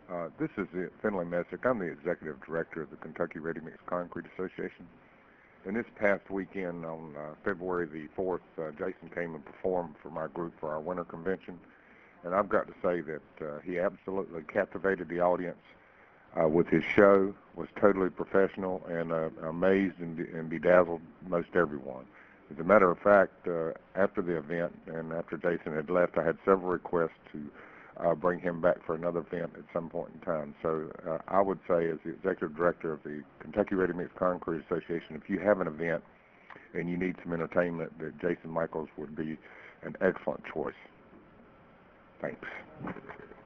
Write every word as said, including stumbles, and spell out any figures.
Uh, this is Finley Messick. I'm the executive director of the Kentucky Ready Mix Concrete Association. And this past weekend, on uh, February the fourth, uh, Jason came and performed for my group for our winter convention. And I've got to say that uh, he absolutely captivated the audience uh, with his show, was totally professional, and uh, amazed and, and bedazzled most everyone. As a matter of fact, uh, after the event and after Jason had left, I had several requests to uh, bring him back for another event at some point in time. So uh, I would say, as the executive director of the Kentucky Ready Mix Concrete Association, if you have an event and you need some entertainment, that Jason Michaels would be an excellent choice. Thanks.